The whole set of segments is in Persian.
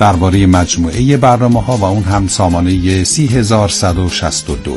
درباره مجموعه برنامه‌ها و اون هم سامانه 30162.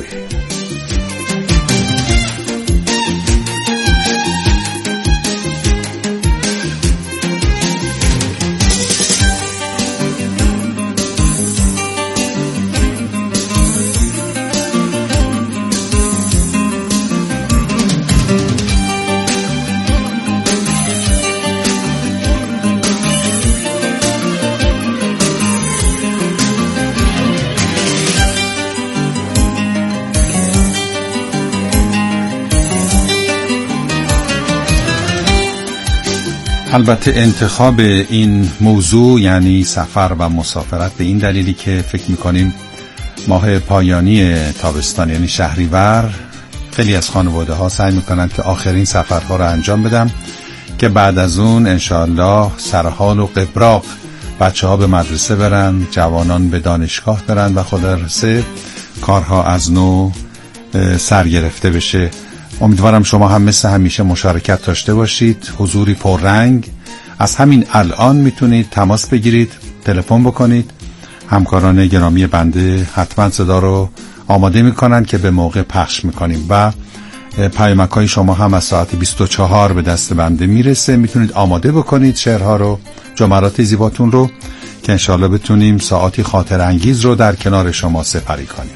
البته انتخاب این موضوع یعنی سفر و مسافرت به این دلیلی که فکر میکنیم ماه پایانی تابستان یعنی شهریور خیلی از خانواده ها سعی میکنن که آخرین سفرها رو انجام بدن که بعد از اون انشاءالله سرحال و قبراق بچه ها به مدرسه برن، جوانان به دانشگاه برن و خلاصه کارها از نو سرگرفته بشه. امیدوارم شما هم مثل همیشه مشارکت داشته باشید، حضوری پررنگ. از همین الان میتونید تماس بگیرید، تلفن بکنید. همکاران گرامی بنده حتما صدا رو آماده میکنن که به موقع پخش میکنیم و پیامک‌های شما هم از ساعت 24 به دست بنده میرسه. میتونید آماده بکنید شعرها رو، جملات زیباتون رو که انشالله بتونیم ساعتی خاطر انگیز رو در کنار شما سپری کنیم.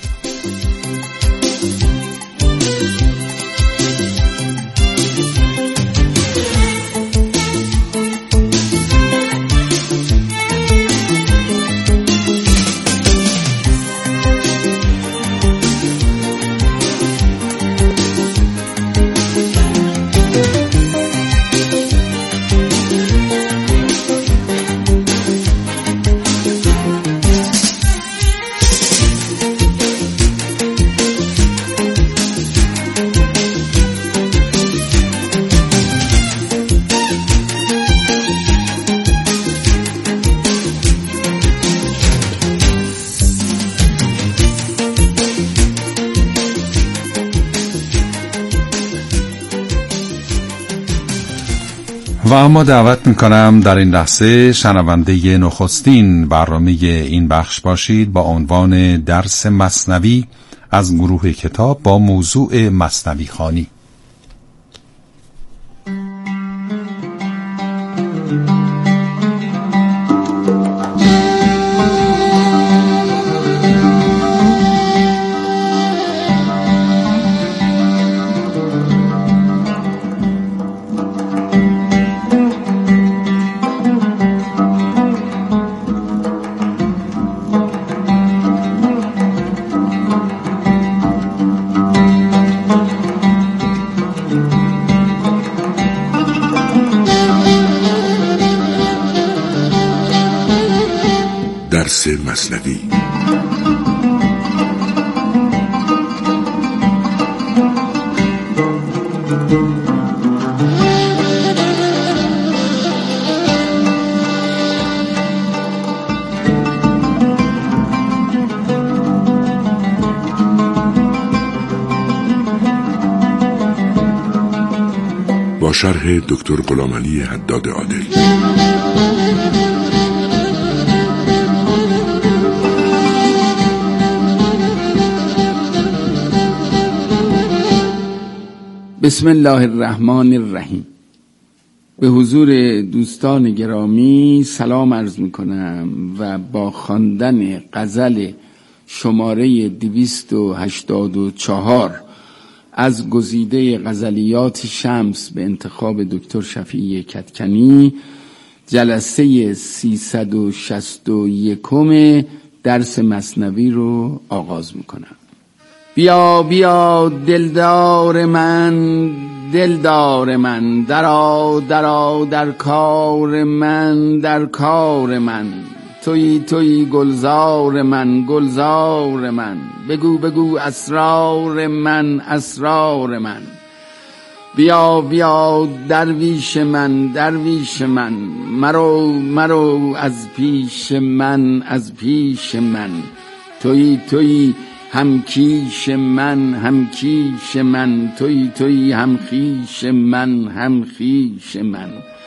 و اما دعوت میکنم در این لحظه شنونده نخستین برنامه این بخش باشید با عنوان درس مثنوی از گروه کتاب با موضوع مثنوی خوانی. درس مثنوی. با شرح دکتر غلامعلی حداد عادل. بسم الله الرحمن الرحیم. به حضور دوستان گرامی سلام عرض میکنم و با خواندن غزل شماره 284 از گزیده غزلیات شمس به انتخاب دکتر شفیعی کدکنی جلسه 361 درس مثنوی رو آغاز میکنم. بیا بیا دلدار من، دلدار من، درآ درآ در کار من، در کار من، تویی تویی گلزار من، گلزار من، بگو بگو اسرار من، اسرار من. بیا بیا درویش من، درویش من، مرو مرو از پیش من، از پیش من، تویی تویی همکیش من، همکیش من، تویی تویی همخیش من، همخیش من.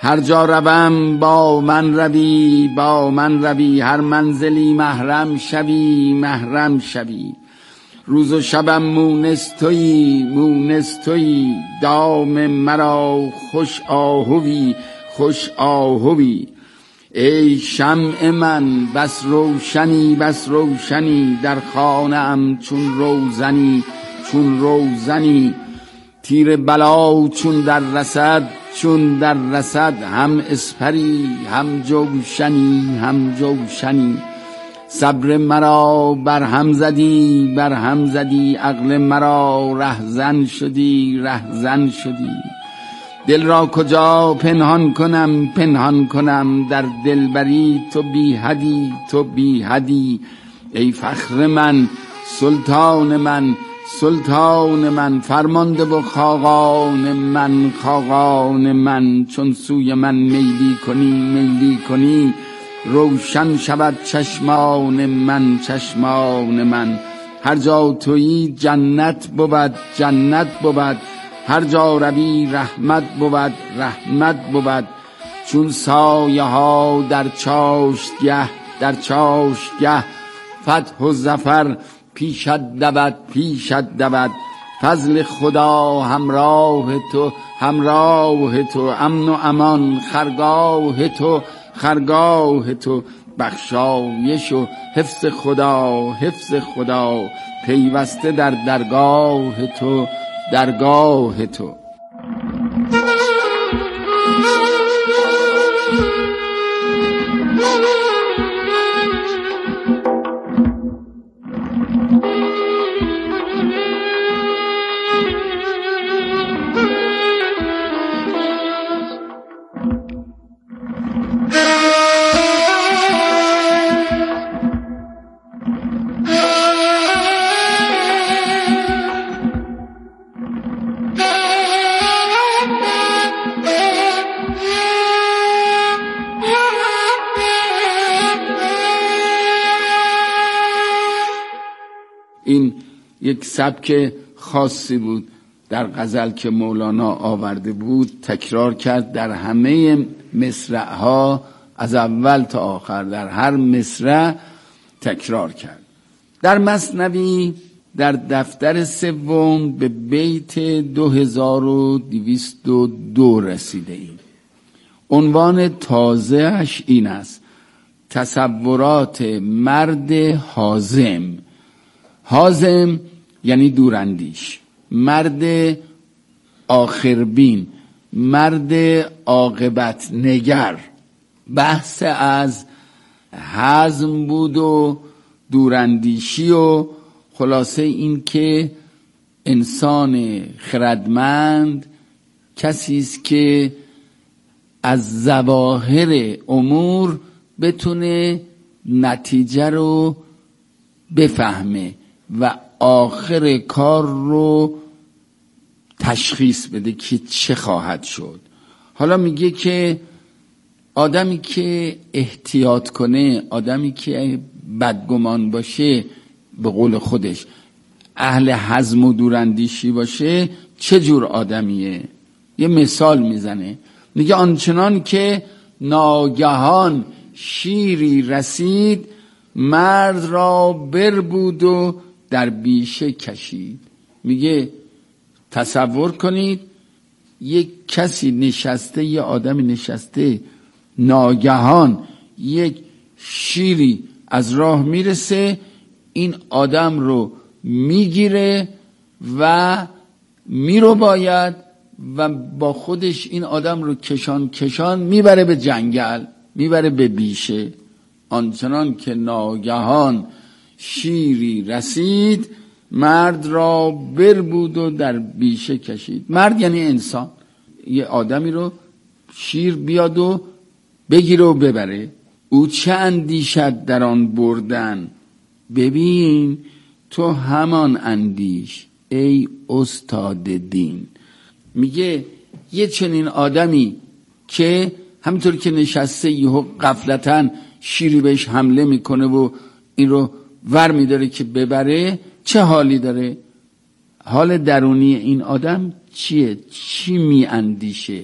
هر جا روم با من روی، با من روی، هر منزلی محرم شوی، محرم شوی. روز و شبم مونس تویی، مونس تویی، دام مرا خوش آهوی، خوش آهوی. ای شمع من بس روشنی، بس روشنی، در خانه ام چون روزنی، چون روزنی. تیر بلا چون در رسد، چون در رسد، هم اسپری هم جوشنی، هم جوشنی. صبر مرا برهم زدی، برهم زدی، عقل مرا رهزن شدی، رهزن شدی. دل را کجا پنهان کنم، پنهان کنم، در دلبری تو بی حدی، تو بی حدی. ای فخر من، سلطان من، سلطان من، فرمانده و خاقان من، خاقان من. چون سوی من میلی کنی، میلی کنی، روشن شود چشمان من، چشمان من. هر جا تویی جنت بود، جنت بود، هر جا روی رحمت بود، رحمت بود. چون سایه ها در چاشتگه، در چاشتگه، فتح و ظفر پیشت دود، پیشت دود. فضل خدا همراه تو، همراه تو، امن و امان خرگاه تو، خرگاه تو. بخشایش و حفظ خدا، حفظ خدا، پیوسته در درگاه تو، درگاه تو. این یک سبک خاصی بود در غزل که مولانا آورده بود، تکرار کرد در همه مصرع‌ها، از اول تا آخر در هر مصرع تکرار کرد. در مثنوی در دفتر سوم به بیت 2202 رسیده ایم. عنوان تازه‌اش این است: تصورات مرد حازم. حازم یعنی دوراندیش، مرد آخربین، مرد عاقبت نگر. بحث از حزم بود و دوراندیشی و خلاصه این که انسان خردمند کسی است که از ظواهر امور بتونه نتیجه رو بفهمه و آخر کار رو تشخیص بده که چه خواهد شد. حالا میگه که آدمی که احتیاط کنه، آدمی که بدگمان باشه، به قول خودش اهل حزم و دوراندیشی باشه، چه جور آدمیه؟ یه مثال میزنه، میگه آنچنان که ناگهان شیری رسید، مرد را بربود و در بیشه کشید. میگه تصور کنید یک کسی نشسته، یه آدمی نشسته، ناگهان یک شیری از راه میرسه، این آدم رو میگیره و میرو باید و با خودش این آدم رو کشان کشان میبره به جنگل، میبره به بیشه. آنچنان که ناگهان شیری رسید، مرد را بربود و در بیشه کشید. مرد یعنی انسان. یه آدمی رو شیر بیاد و بگیره و ببره. او چه اندیشد در آن بردن، ببین تو همان اندیش ای استاد دین. میگه یه چنین آدمی که همینطور که نشسته یهو غفلتاً شیری بهش حمله میکنه و این رو ور میداره که ببره، چه حالی داره؟ حال درونی این آدم چیه؟ چی میاندیشه؟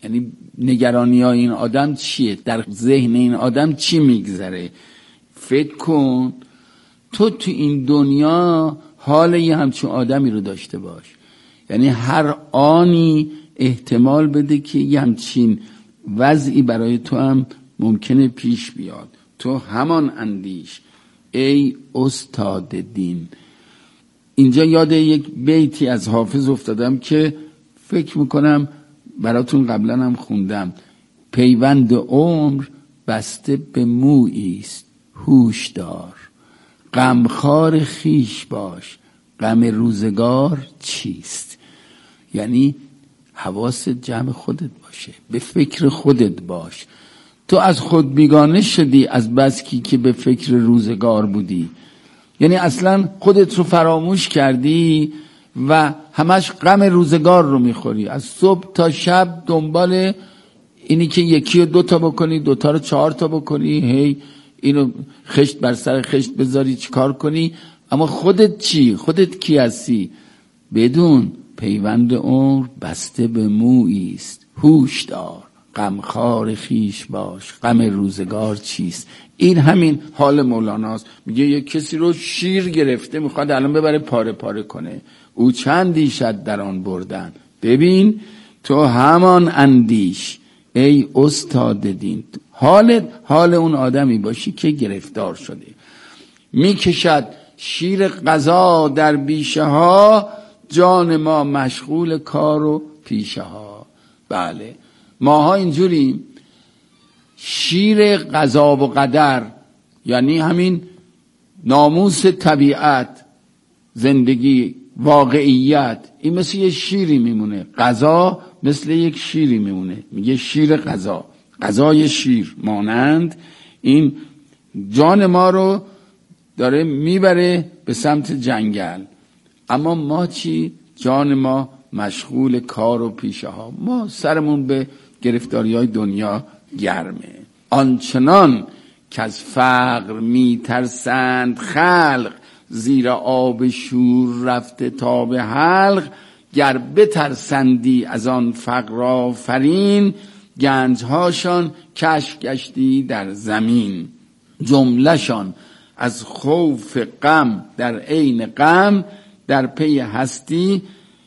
یعنی نگرانی های این آدم چیه، در ذهن این آدم چی میگذره. فکر کن تو این دنیا حال یه همچون آدمی رو داشته باش، یعنی هر آنی احتمال بده که یه همچین وضعی برای تو هم ممکنه پیش بیاد. تو همان اندیش ای استاد دین. اینجا یاد یک بیتی از حافظ افتادم که فکر میکنم براتون قبلا هم خوندم. پیوند عمر بسته به مویی است هوش دار، غمخوار خیش باش غم روزگار چیست. یعنی حواست جمع خودت باشه، به فکر خودت باش. تو از خود بیگانه شدی از بسکی که به فکر روزگار بودی، یعنی اصلا خودت رو فراموش کردی و همش غم روزگار رو میخوری. از صبح تا شب دنبال اینی که یکی رو 2 تا بکنی، 2 تا رو 4 تا بکنی، هی اینو خشت بر سر خشت بذاری چیکار کنی. اما خودت چی؟ خودت کی هستی؟ بدون پیوند عمر بسته به مویی است هوش دار، غمخوار خیش باش غم روزگار چیست. این همین حال مولاناست. میگه یک کسی رو شیر گرفته میخواد الان ببره پاره پاره کنه، او چندی شد در آن بردن. ببین تو همان اندیش ای استاد دین. حال اون آدمی باشی که گرفتار شده، میکشد شیر قضا در بیشه ها، جان ما مشغول کار و پیشه ها. بله ماها اینجوریم. شیر قضا و قدر یعنی همین ناموس طبیعت، زندگی، واقعیت، این مثل یه شیری میمونه. قضا مثل یک شیری میمونه. میگه شیر قضا، قضای شیر مانند این جان ما رو داره میبره به سمت جنگل. اما ما چی؟ جان ما مشغول کار و پیشه ها. ما سرمون به گرفتاری های دنیا گرمه. آنچنان که از فقر میترسند خلق، زیر آب شور رفته تا به حلق. گر بترسندی از آن فقر آفرین، گنجهاشان کشف گشتی در زمین. جملهشان از خوف غم در عین غم، در پی هستی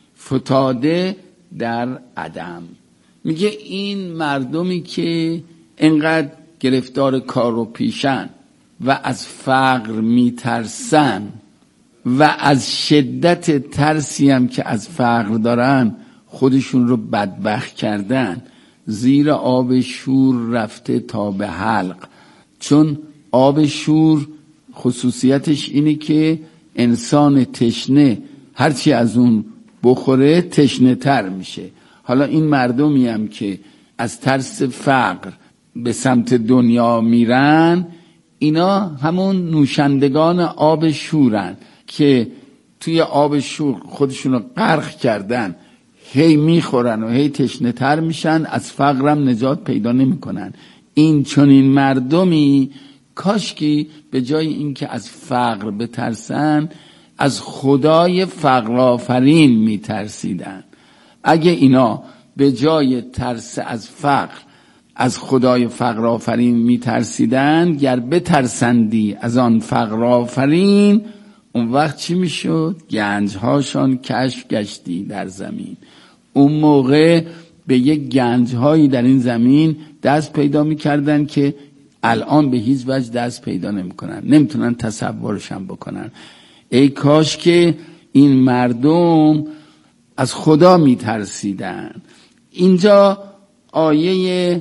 فتاده در عدم. میگه این مردمی که انقدر گرفتار کار و پیشن و از فقر میترسن و از شدت ترسی هم که از فقر دارن خودشون رو بدبخت کردن، زیر آب شور رفته تا به حلق. چون آب شور خصوصیتش اینه که انسان تشنه هرچی از اون بخوره تشنه تر میشه. حالا این مردمی هم که از ترس فقر به سمت دنیا میرن، اینا همون نوشندگان آب شورن که توی آب شور خودشون رو غرق کردن، هی میخورن و هی تشنه تر میشن، از فقرم نجات پیدا نمیکنن. این چنین مردمی کاشکی به جای اینکه از فقر بترسن از خدای فقر آفرین میترسیدن. اگه اینا به جای ترس از فقر از خدای فقر آفرین میترسیدن، گر بترسندی از آن فقر آفرین، اون وقت چی میشد؟ گنجهاشان کشف گشتی در زمین. اون موقع به یک گنجهایی در این زمین دست پیدا میکردن که الان به هیچ وجه دست پیدا نمیکنن، نمیتونن تصورش هم بکنن. ای کاش که این مردم از خدا میترسیدن. اینجا آیه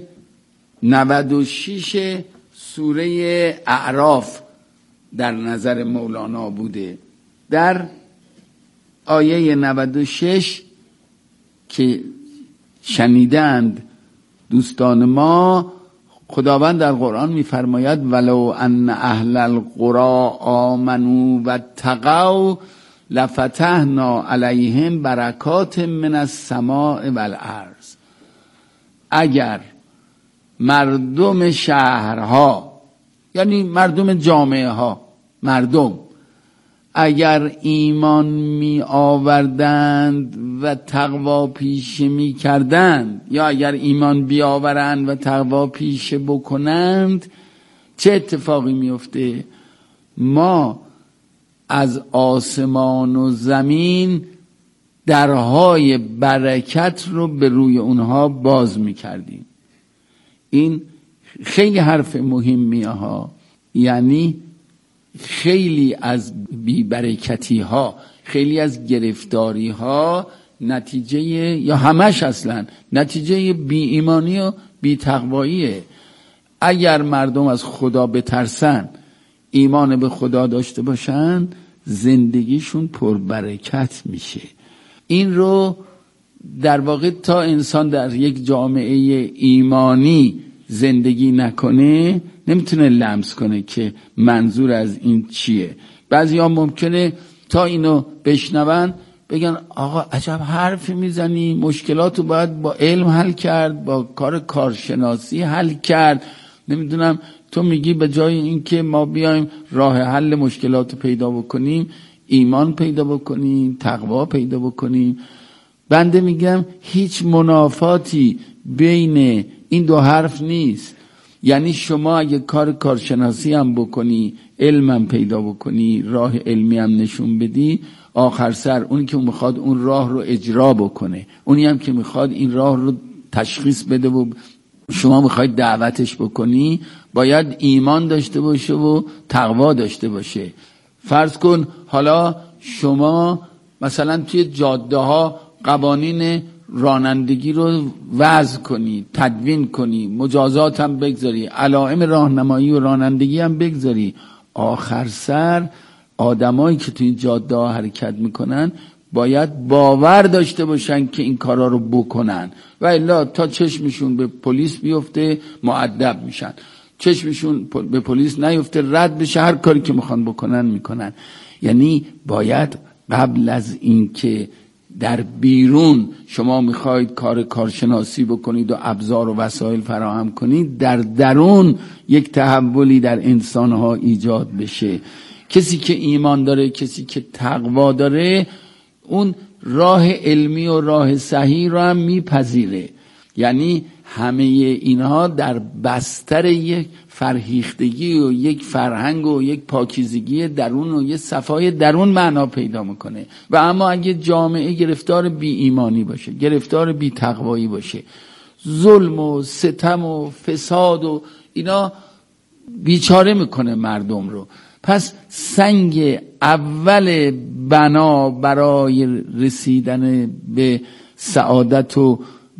96 سوره اعراف در نظر مولانا بوده. در آیه 96 که شنیدند دوستان ما، خداوند در قرآن میفرماید ولو ان اهل القرى آمنوا واتقوا لفتحنا علیهم برکات من السماء والارض. اگر مردم شهرها، یعنی مردم جامعه ها، مردم اگر ایمان می آوردند و تقوا پیشه می کردند، یا اگر ایمان بیاورند و تقوا پیشه بکنند، چه اتفاقی می افته؟ ما از آسمان و زمین درهای برکت رو به روی اونها باز می کردیم. این خیلی حرف مهمیه ها. یعنی خیلی از بی‌برکتی ها، خیلی از گرفتاری ها نتیجه، یا همش اصلا نتیجه بی ایمانی و بی تقواییه. اگر مردم از خدا بترسن، ایمان به خدا داشته باشن، زندگیشون پربرکت میشه. این رو در واقع تا انسان در یک جامعه ایمانی زندگی نکنه نمیتونه لمس کنه که منظور از این چیه. بعضیا ممکنه تا اینو بشنون بگن آقا عجب حرفی میزنی، مشکلاتو باید با علم حل کرد، با کارشناسی حل کرد. نمیدونم تو میگی به جای اینکه ما بیایم راه حل مشکلاتو پیدا بکنیم، ایمان پیدا بکنیم، تقوا پیدا بکنیم. بنده میگم هیچ منافاتی بین این دو حرف نیست. یعنی شما اگه کارشناسی هم بکنی، علم هم پیدا بکنی، راه علمی هم نشون بدی، آخر سر اونی که میخواد اون راه رو اجرا بکنه، اونی هم که میخواد این راه رو تشخیص بده و شما میخواید دعوتش بکنی، باید ایمان داشته باشه و تقوا داشته باشه. فرض کن حالا شما مثلا توی جاده ها قوانین رانندگی رو وضع کنی، تدوین کنی، مجازات هم بگذاری، علائم راهنمایی و رانندگی هم بگذاری. آخر سر آدمایی که توی جاده ها حرکت میکنن باید باور داشته باشن که این کارا رو بکنن، و الا تا چشمشون به پلیس بیفته مؤدب میشن، چشمشون به پلیس نیفته رد بشه، هر کاری که میخوان بکنن میکنن. یعنی باید قبل از این که در بیرون شما میخواید کارشناسی بکنید و ابزار و وسایل فراهم کنید، در درون یک تحولی در انسانها ایجاد بشه. کسی که ایمان داره، کسی که تقوا داره، اون راه علمی و راه صحیح رو هم میپذیره. یعنی همه اینها در بستر یک فرهیختگی و یک فرهنگ و یک پاکیزگی درون و یک صفای درون معنا پیدا میکنه. و اما اگه جامعه گرفتار بی ایمانی باشه، گرفتار بی تقوایی باشه، ظلم و ستم و فساد و اینا بیچاره میکنه مردم رو. پس سنگ اول بنا برای رسیدن به سعادت و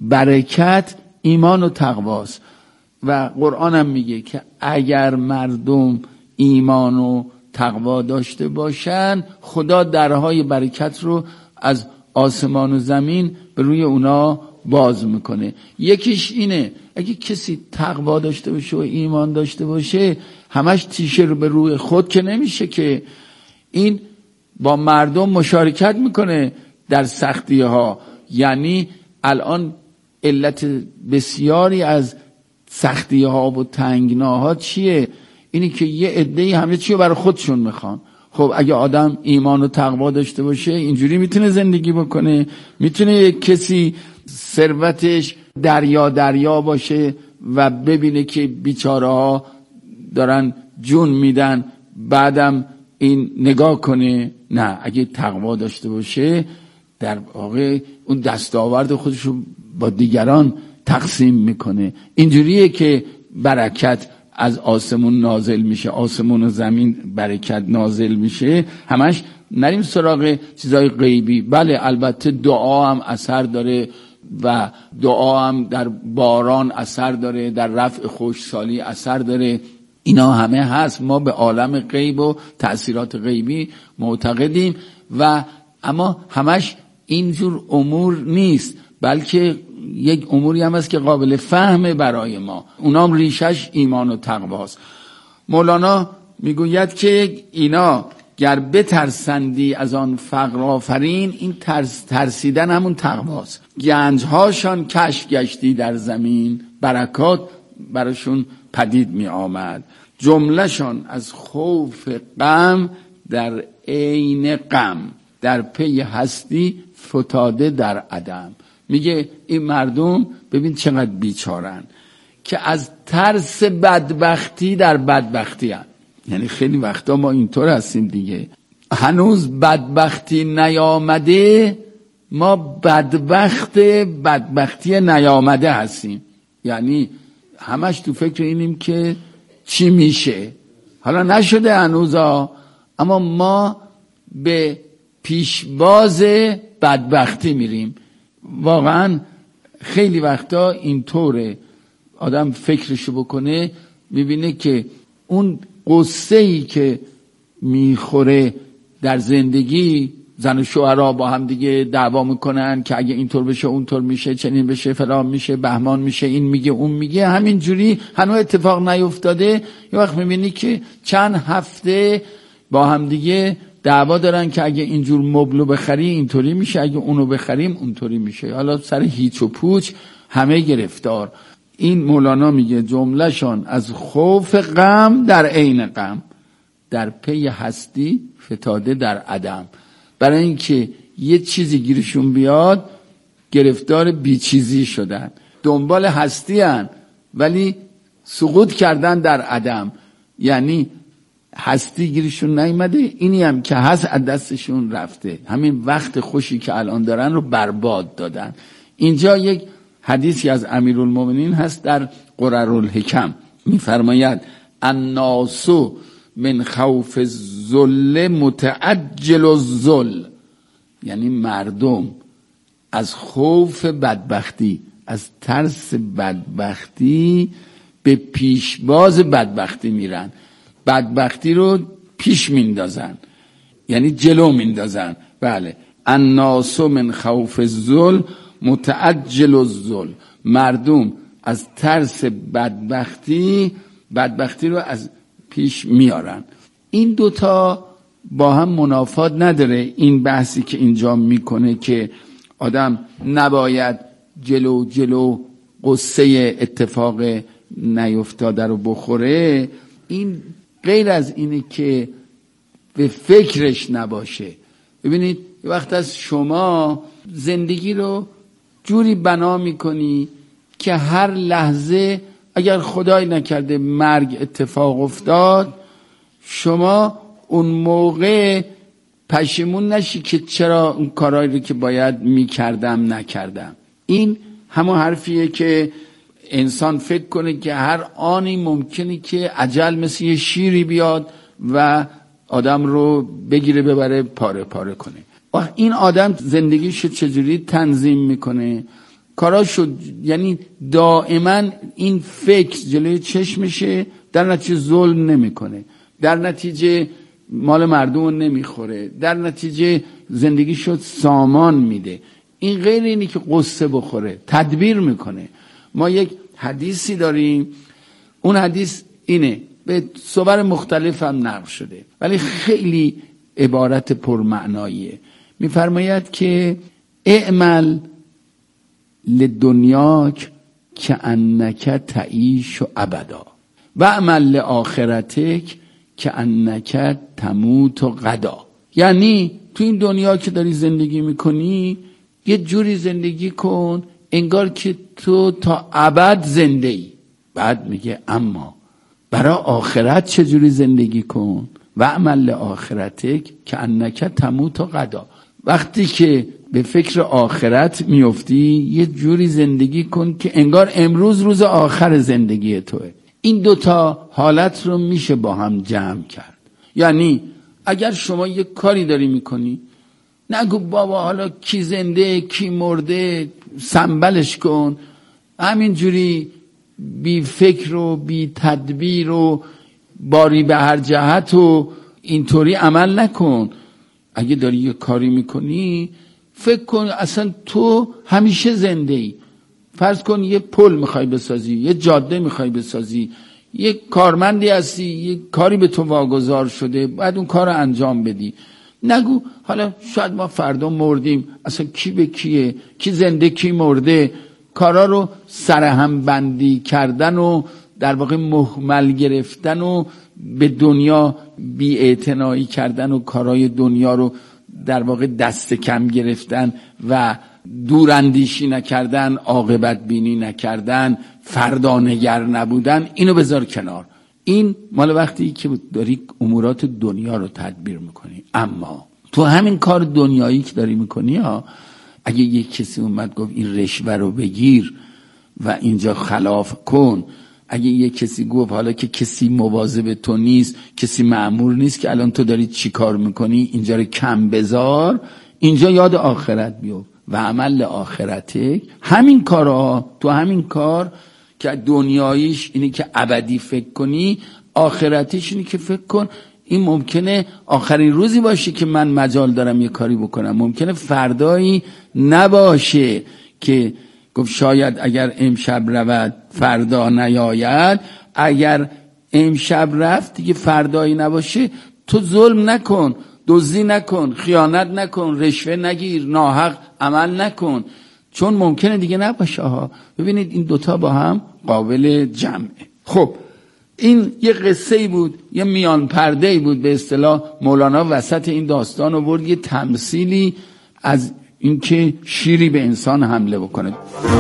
برکت ایمان و تقواست. و قرآن هم میگه که اگر مردم ایمان و تقوا داشته باشن، خدا درهای برکت رو از آسمان و زمین به روی اونا باز میکنه. یکیش اینه اگه کسی تقوا داشته باشه و ایمان داشته باشه، همش تیشه رو به روی خود که نمیشه، که این با مردم مشارکت میکنه در سختی ها. یعنی الان علت بسیاری از سختی ها و تنگناها چیه؟ اینی که یه عده‌ای همه چی رو برای خودشون میخوان. خب اگه آدم ایمان و تقوا داشته باشه اینجوری میتونه زندگی بکنه. میتونه یک کسی ثروتش دریا باشه و ببینه که بیچاره ها دارن جون میدن، بعدم این نگاه کنه؟ نه، اگه تقوا داشته باشه در واقع اون دستاورد خودش رو با دیگران تقسیم میکنه. اینجوریه که برکت از آسمون نازل میشه، آسمون و زمین برکت نازل میشه. همش نریم سراغ چیزای غیبی. بله البته دعا هم اثر داره و دعا هم در باران اثر داره، در رفع خشکسالی اثر داره، اینا همه هست. ما به عالم غیب و تأثیرات غیبی معتقدیم و اما همش اینجور امور نیست، بلکه یک اموری هم هست که قابل فهمه برای ما. اونام ریشش ایمان و تقواست. مولانا میگوید که اینا گر بترسندی از آن فقر آفرین، این ترسیدن همون تقواست. گنجهاشان کشف گشتی در زمین، برکات براشون پدید می آمد. جملهشان از خوف غم در عین غم، در پی هستی فتاده در عدم. میگه این مردم ببین چقدر بیچارن که از ترس بدبختی در بدبختی هن. یعنی خیلی وقتا ما اینطور هستیم دیگه، هنوز بدبختی نیامده ما بدبختی نیامده هستیم. یعنی همش تو فکر اینیم که چی میشه، حالا نشده هنوزا، اما ما به پیشواز بدبختی میریم. واقعا خیلی وقتا اینطوره، آدم فکرشو بکنه میبینه که اون قصه‌ای که میخوره در زندگی، زن و شوهرها با هم دیگه دعوا میکنن که اگه اینطور بشه اونطور میشه، چنین بشه فلان میشه، بهمان میشه، این میگه اون میگه، همین جوری هنوز اتفاق نیفتاده. یه وقت میبینی که چند هفته با هم دیگه دعوا دارن که اگه اینجور مبلو بخری اینطوری میشه، اگه اونو بخریم اونطوری میشه. حالا سر هیچ و پوچ همه گرفتار. این مولانا میگه جملهشان از خوف غم در عین غم، در پی هستی فتاده در عدم. برای اینکه یه چیزی گیرشون بیاد گرفتار بیچیزی شدن، دنبال هستی هن ولی سقوط کردن در عدم. یعنی هستی گیرشون نیامده، اینی هم که هست از دستشون رفته، همین وقت خوشی که الان دارن رو برباد دادن. اینجا یک حدیثی از امیرالمومنین هست در قررالحکم، میفرماید الناس من خوف الذل متعجل الذل، یعنی مردم از خوف بدبختی، از ترس بدبختی به پیشواز بدبختی میرن، بدبختی رو پیش میندازن، یعنی جلو میندازن. بله، الناس من خوف الذل متعجل الذل، مردم از ترس بدبختی رو از پیش میارن. این دوتا با هم منافات نداره. این بحثی که اینجا میکنه که آدم نباید جلو قصه اتفاق نیفتاده رو بخوره، این غیر از اینه که به فکرش نباشه. ببینید وقت از شما زندگی رو جوری بنا میکنی که هر لحظه اگر خدای نکرده مرگ اتفاق افتاد، شما اون موقع پشیمون نشی که چرا اون کارهایی رو که باید میکردم نکردم. این همون حرفیه که انسان فکر کنه که هر آنی ممکنه که اجل مثل یه شیری بیاد و آدم رو بگیره ببره پاره پاره کنه. این آدم زندگیشو چجوری تنظیم میکنه، کاراشو، یعنی دائما این فکر جلوی چشمشه، در نتیجه ظلم نمیکنه، در نتیجه مال مردم نمیخوره، در نتیجه زندگیشو سامان میده. این غیر اینی که قصه بخوره، تدبیر میکنه. ما یک حدیثی داریم، اون حدیث اینه، به صور مختلف هم نقل شده ولی خیلی عبارت پرمعناییه. میفرماید که اعمل لدنیاک که انک تعیش ابدا و اعمل لآخرتک که انک تموت غدا. یعنی تو این دنیا که داری زندگی میکنی یه جوری زندگی کن انگار که تو تا ابد زنده ای. بعد میگه اما برای آخرت چجوری زندگی کن؟ و اعمل لآخرتک که انک تموت غدا. وقتی که به فکر آخرت میفتی یه جوری زندگی کن که انگار امروز روز آخر زندگی توه. این دوتا حالت رو میشه با هم جمع کرد. یعنی اگر شما یه کاری داری میکنی، نگو بابا حالا کی زنده کی مرده، سنبلش کن، همینجوری بی فکر و بی تدبیر و باری به هر جهت و اینطوری عمل نکن. اگه داری یه کاری میکنی فکر کن اصلا تو همیشه زنده ای. فرض کن یه پل میخوای بسازی، یه جاده میخوای بسازی، یه کارمندی هستی، یه کاری به تو واگذار شده، باید اون کار رو انجام بدی. نگو حالا شاید ما فردا مردیم، اصلا کی به کیه، کی زنده کی مرده. کارا رو سرهم بندی کردن و در واقع مهمل گرفتن و به دنیا بی‌اعتنایی کردن و کارهای دنیا رو در واقع دست کم گرفتن و دوراندیشی نکردن، عاقبت بینی نکردن، فردانگر نبودن، اینو بذار کنار. این مال وقتی که داری امورات دنیا رو تدبیر میکنی. اما تو همین کار دنیایی که داری میکنی اگه یک کسی اومد گفت این رشوه رو بگیر و اینجا خلاف کن، اگه یک کسی گفت حالا که کسی مواظب تو نیست، کسی مأمور نیست که الان تو داری چی کار میکنی، اینجا رو کم بذار، اینجا یاد آخرت بیفت و عمل آخرته. همین کارا، تو همین کار که دنیاییش اینی که ابدی فکر کنی، آخرتیش اینی که فکر کن این ممکنه آخرین روزی باشه که من مجال دارم یه کاری بکنم، ممکنه فردایی نباشه که گفت شاید اگر امشب رود فردا نیاید. اگر امشب رفت دیگه فردایی نباشه، تو ظلم نکن، دزدی نکن، خیانت نکن، رشوه نگیر، ناحق عمل نکن، چون ممکنه دیگه نباشه ها. ببینید این دوتا با هم قابل جمعه. خب این یه قصه‌ای بود، یه میان پرده‌ای بود به اصطلاح. مولانا وسط این داستان آورد یه تمثیلی از اینکه شیری به انسان حمله بکنه.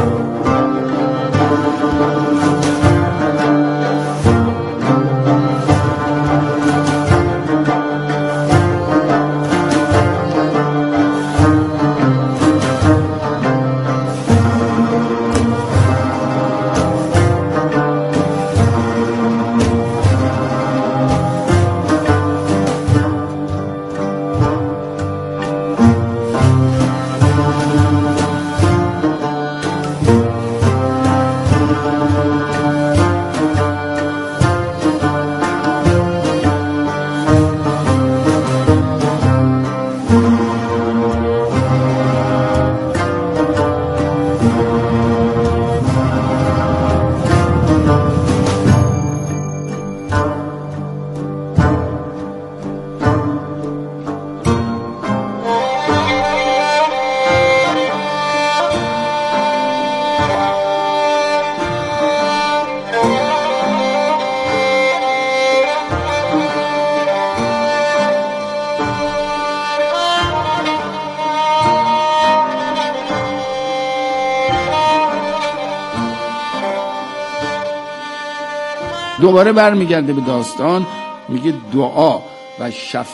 دوباره برمیگرده به داستان، میگه دعا و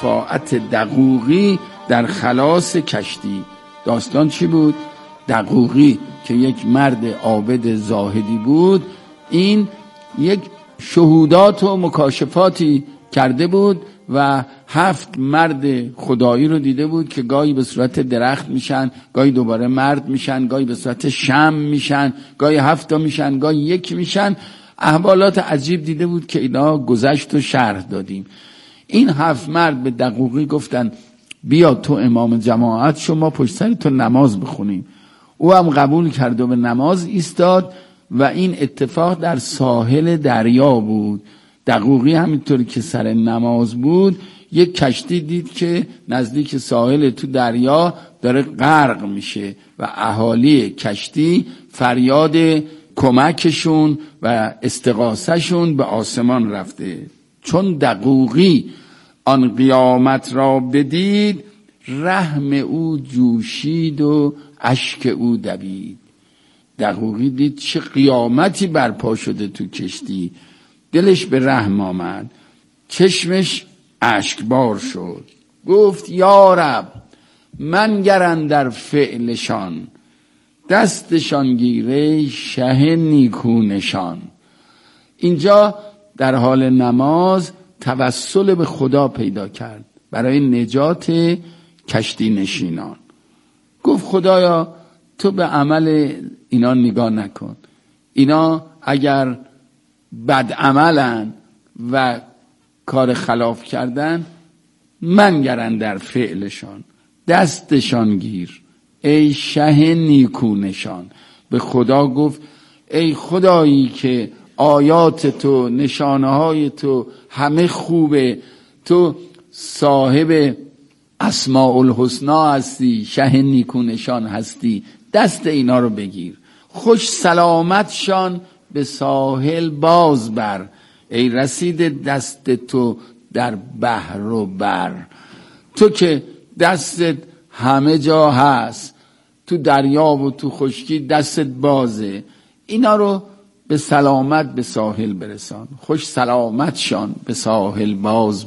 شفاعت دقوقی در خلاص کشتی. داستان چی بود؟ دقوقی که یک مرد عابد زاهدی بود، این یک شهودات و مکاشفاتی کرده بود و 7 مرد خدایی رو دیده بود که گاهی به صورت درخت میشن، گاهی دوباره مرد میشن، گاهی به صورت شمع میشن، گاهی 7 میشن، گاهی 1 میشن. احوالات عجیب دیده بود که اینا گذشت و شرح دادیم. این 7 مرد به دقوقی گفتن بیا تو امام جماعت، شما پشت سر تو نماز بخونیم. او هم قبول کرد و به نماز ایستاد و این اتفاق در ساحل دریا بود. دقوقی همینطوری که سر نماز بود یک کشتی دید که نزدیک ساحل تو دریا داره غرق میشه و اهالی کشتی فریاد کمکشون و استغاثهشون به آسمان رفته. چون دقوقی آن قیامت را بدید، رحم او جوشید و اشک او دوید. دقوقی دید چه قیامتی برپا شده تو کشتی، دلش به رحم آمد، چشمش اشکبار شد. گفت یا رب من گر اندر فعلشان، دستشان گیره شه نیکو نشان. اینجا در حال نماز توسل به خدا پیدا کرد برای نجات کشتی نشینان. گفت خدایا تو به عمل اینا نگاه نکن، اینا اگر بد عملن و کار خلاف کردن، من گر اندر فعلشان، دستشان گیر ای شه نیکو نشان. به خدا گفت ای خدایی که آیات تو، نشانه های تو همه خوبه، تو صاحب اسماء الحسنا هستی، شه نیکو نشان هستی، دست اینا رو بگیر، خوش سلامتشان به ساحل باز بر، ای رسیده دست تو در بحر و بر. تو که دستت همه جا هست، تو دریا و تو خشکی دستت بازه، اینا رو به سلامت به ساحل برسان. خوش سلامت شان به ساحل باز